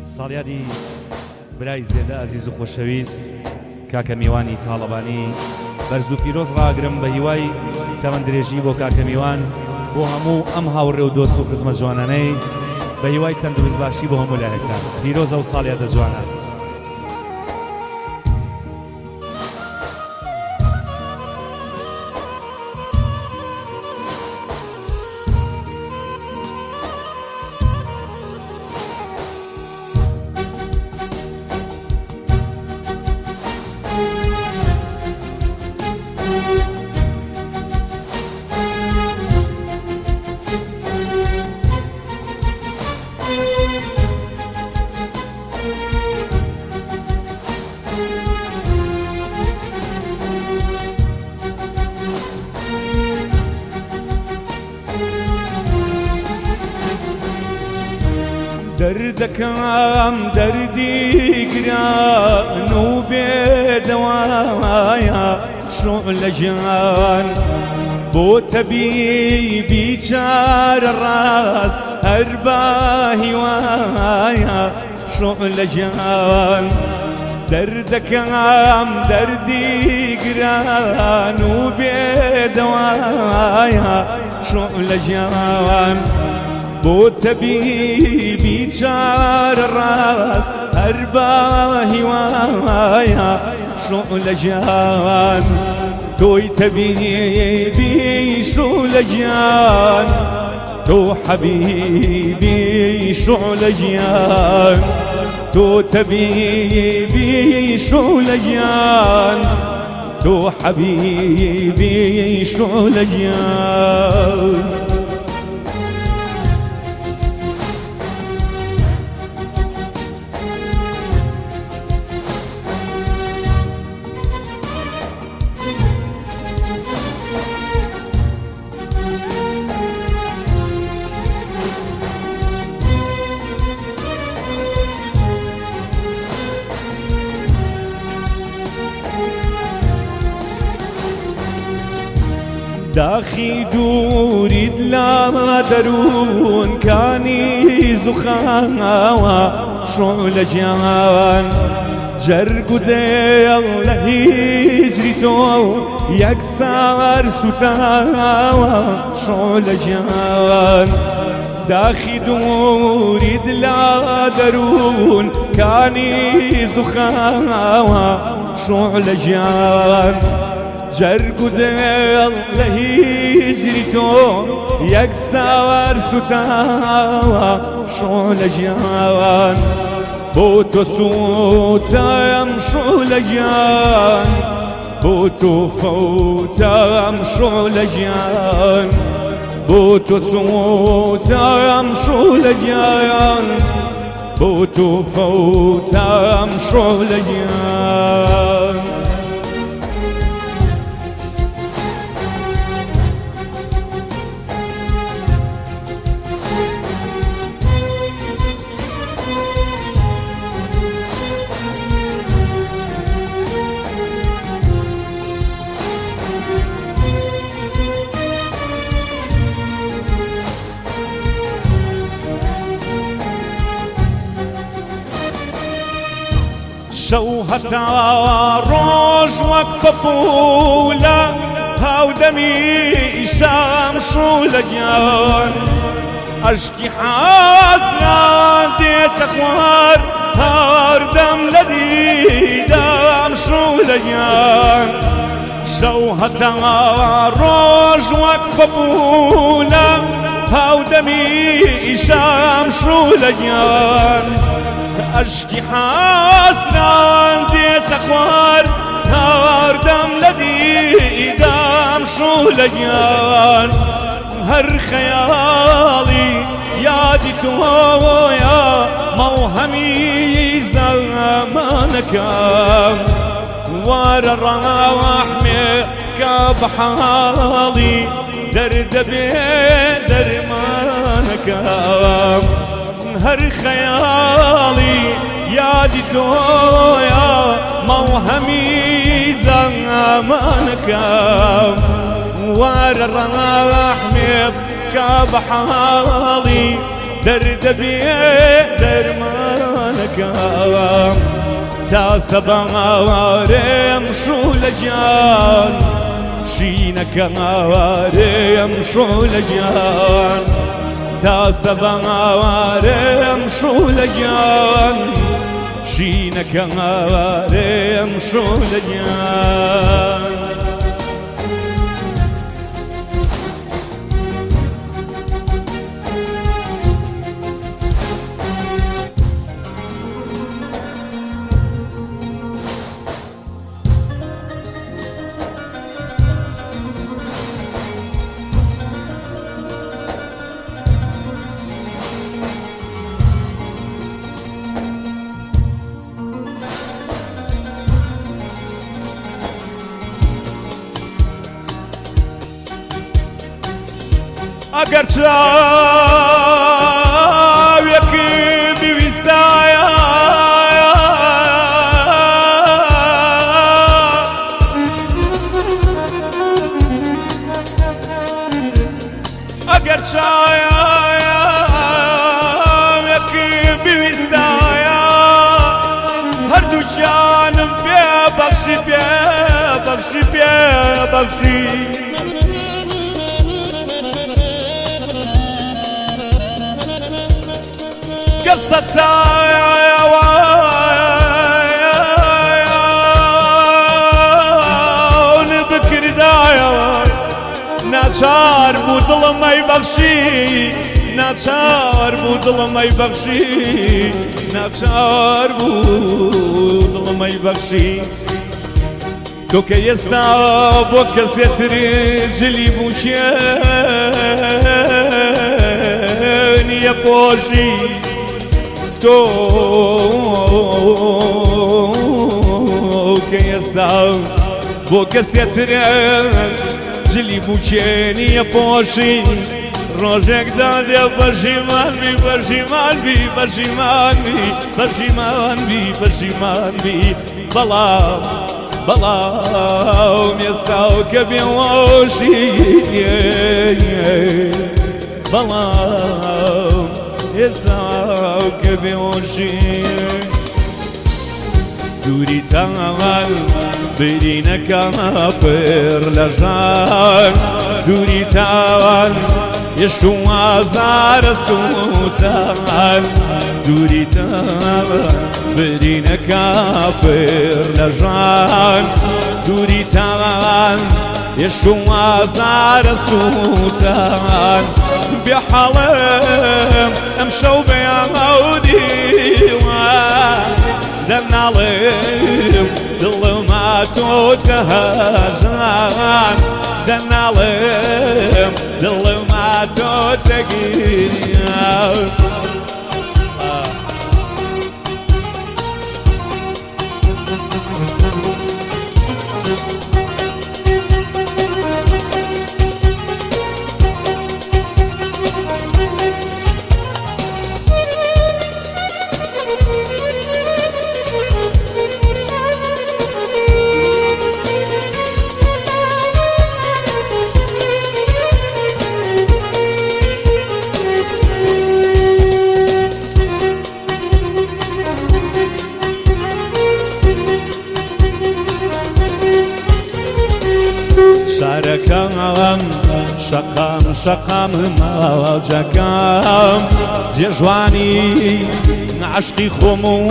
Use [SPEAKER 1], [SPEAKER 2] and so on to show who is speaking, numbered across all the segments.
[SPEAKER 1] ساڵیادی برای زێدە ئازیز و خۆشەویست کاکە میوانی تاڵەبانی بەرز و پیرۆز ڕاگرم بە هیوای تەمەندرێژی بۆ کاکە میوان بۆ هەموو ئەم هاوڕێ و دۆست و خزمەت جوانانەی بە هیوای تەندروست باشی بۆ هەموو لایەکان پیرۆزە و ساڵیادە جوانان.
[SPEAKER 2] دەردەکەم دەردی گران و بێدەوایە شۆلە گیان بۆ تەبیبی چارە ڕاست هەر بە هیوایە شۆلە گیان دەردەکەم دەردی گران و بێدەوایە شۆلە گیان بۆ تەبیبی چارە ڕاست هەر بە هیوایە شۆلە گیان تۆی تەبیبی شۆلە گیان تۆ حەبیبی شۆلە گیان تۆ تەبیبی شۆلە گیان تۆ حەبیبی شۆلە گیان. داخی دوورید لا دەروون کانی زوخاوە شۆلە گیان جەرگ و دێڵ لە هیجری تۆ یەکسار سوتاوە شۆلە گیان داخی دوورید لا دەروون کانی زوخاوە شۆلە گیان جەرگ و دێڵ لە هیجری تۆ یەکسار سوتاوە شۆلە گیان بۆ تۆ سوتەم شۆلە گیان بۆ تۆ فەوتەم شۆلە گیان بۆ تۆ سوتەم شۆلە گیان بۆ تۆ فەوتەم شۆلە گیان. شەو هەتا ڕۆژ وەک پەپوولە هاودەمی شام شۆلە گیان ئەشکی حەسرات دێتە خوار هەردەم لە دیدام شۆلە گیان شەو هەتا ڕۆژ وەک پەپوولە هاودەمی شام شۆلە گیان ئەشکی حەسرات دێتە خوار هەردەم لە دیدام شۆلە گیان هەر خەیاڵی یادی تۆیە مەو هەمی زەمانەکەم وارە ڕەحمێ کە بە حاڵی دەردەبێ دەرمانەکەم هەر خەیاڵی یادی تۆیە مەو هەمی زەمانەکەم وارە ڕەحمێ کە بە حاڵی دەردەبێ دەرمان جوانەکەم تا سەبارێم شوو لە گیان ژینەکەوارێم شوو لە گیان تا سەبارێم شوو لە گیان ژینەکەوارێم شوو لە گیان ئەگەر چاوێکی بیویستایە ئەگەر چاوێکی بیویستایە هەردووچیانم پێ بەخشی قصتاون بکردایە ناچار بوو دڵمەی بەخشی ناچار بوو دڵمەی بەخشی ناچار بوو دڵمەی بەخشی تۆ کە ئێستا بۆ کەسێتر جلی بووکێ نیە پۆشی تۆ کە ئێستا بۆ کەسێتر جلی بووکێ نیە پۆشی ڕۆژێکدا دێ پەشیمان بی بەڵام ئێستا کە بێوەشی بەڵام ئێستا کە بێوەشی دووری تاوان برینەکە پڕ لە ژان دووری تاوان یەش و ئازارە سووتان دووری تاوان برینەکە پڕ لە ژان دووری تاوان یەش و ئازارە سووتان بێ حەڵم ئەمشەو بەیاودیوان دەناڵم دڵما تۆ دەهەژان دەناڵم دڵما تۆ دەگیران شارەکەم شەقام ماڵجەکەم جێژوانی عەشقی خۆم و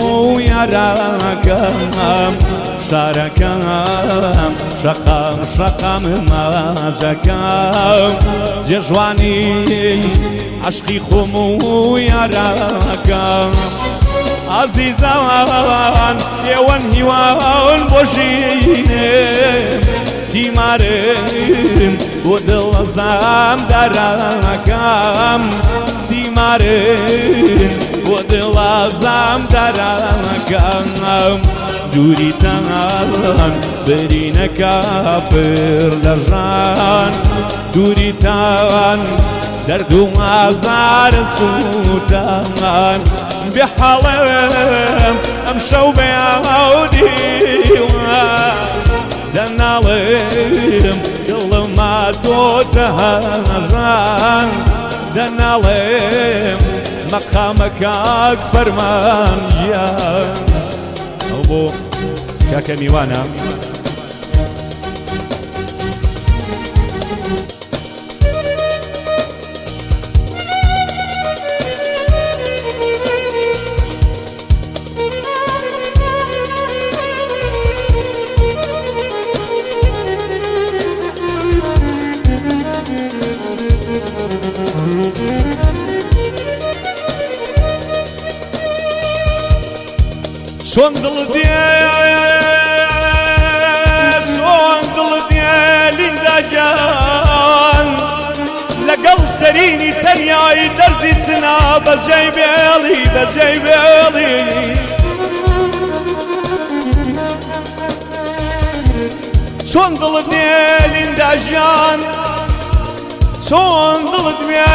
[SPEAKER 2] یاراکەم شارەکەم شەقام ماڵجەکەم جێژوانی عەشقی خۆم و یاراکەم عەزیزان ئێوەن هیوان بۆ ژینێ دیمارم بۆ دڵەزام دارەکەم دیمارم بۆ دڵەزام دارەکەم دووری تاوان برینەکە پڕ لە ژان دووری تاوان دەرد و ئازارە سووتان بێ حەڵم ئەمشەو بەیاودیوان دەناڵم دڵما تۆ دەهەژان دەناڵم مەقامەکەک فەرمان گیان
[SPEAKER 1] ئەو بۆ کاکە میوانە
[SPEAKER 2] چۆن دڵت دێ لینداگیان لەگەڵ سەرینی تەنیایی دەرزی چنا بەجێی بێڵی بەجێی بێڵی چۆن دڵت دێ لینداگیان چۆن دڵت دێ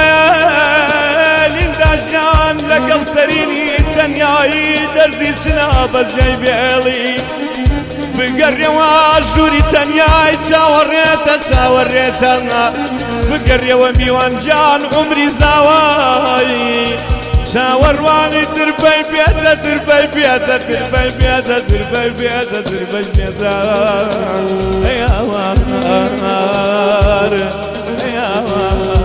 [SPEAKER 2] لینداگیان لەگەڵ سەرینی تەنیایی دەرزی چنا بەجێی بێڵی بگەڕێەوە ژووری تەنیای چاوەڕێتە چاوەڕێتە بگەڕێەوە میوانجان عمری زاوایی چاوەڕوانی تربەی بێتە تربەی بێتە تربەی بێتە تربەی بێتە تربەی بێتە ئەی ئاوار ئەی ئاوار